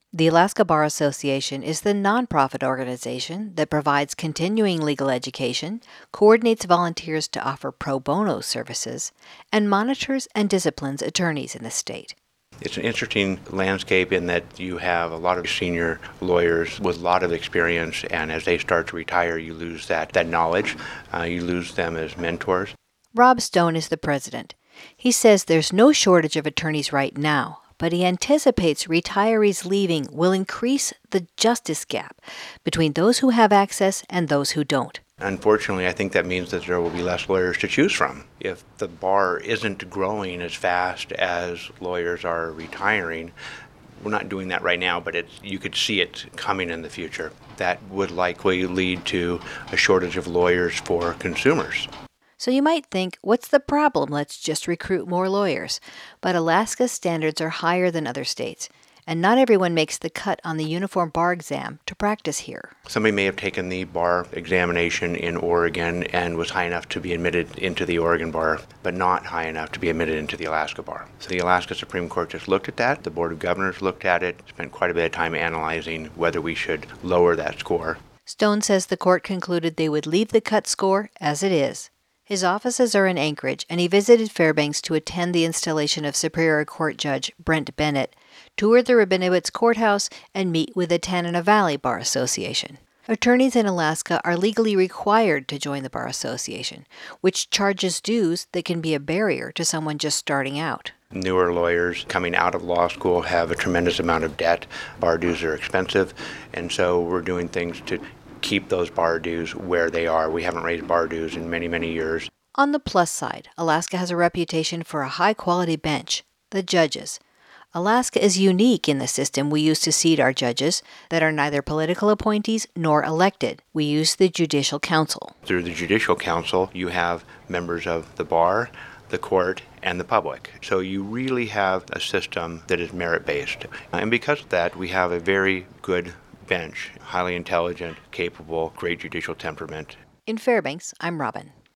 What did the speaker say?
The Alaska Bar Association is the nonprofit organization that provides continuing legal education, coordinates volunteers to offer pro bono services, and monitors and disciplines attorneys in the state. It's an interesting landscape in that you have a lot of senior lawyers with a lot of experience, and as they start to retire, you lose that knowledge. You lose them as mentors. Rob Stone is the president. He says there's no shortage of attorneys right now, but he anticipates retirees leaving will increase the justice gap between those who have access and those who don't. Unfortunately, I think that means that there will be less lawyers to choose from. If the bar isn't growing as fast as lawyers are retiring, we're not doing that right now, but you could see it coming in the future. That would likely lead to a shortage of lawyers for consumers. So you might think, what's the problem? Let's just recruit more lawyers. But Alaska's standards are higher than other states, and not everyone makes the cut on the uniform bar exam to practice here. Somebody may have taken the bar examination in Oregon and was high enough to be admitted into the Oregon bar, but not high enough to be admitted into the Alaska bar. So the Alaska Supreme Court just looked at that. The Board of Governors looked at it, spent quite a bit of time analyzing whether we should lower that score. Stone says the court concluded they would leave the cut score as it is. His offices are in Anchorage, and he visited Fairbanks to attend the installation of Superior Court Judge Brent Bennett, tour the Rabinowitz Courthouse, and meet with the Tanana Valley Bar Association. Attorneys in Alaska are legally required to join the Bar Association, which charges dues that can be a barrier to someone just starting out. Newer lawyers coming out of law school have a tremendous amount of debt. Bar dues are expensive, and so we're doing things to keep those bar dues where they are. We haven't raised bar dues in many, many years. On the plus side, Alaska has a reputation for a high-quality bench, the judges. Alaska is unique in the system we use to seat our judges that are neither political appointees nor elected. We use the Judicial Council. Through the Judicial Council, you have members of the bar, the court, and the public. So you really have a system that is merit-based. And because of that, we have a very good bench, highly intelligent, capable, great judicial temperament. In Fairbanks, I'm Robin.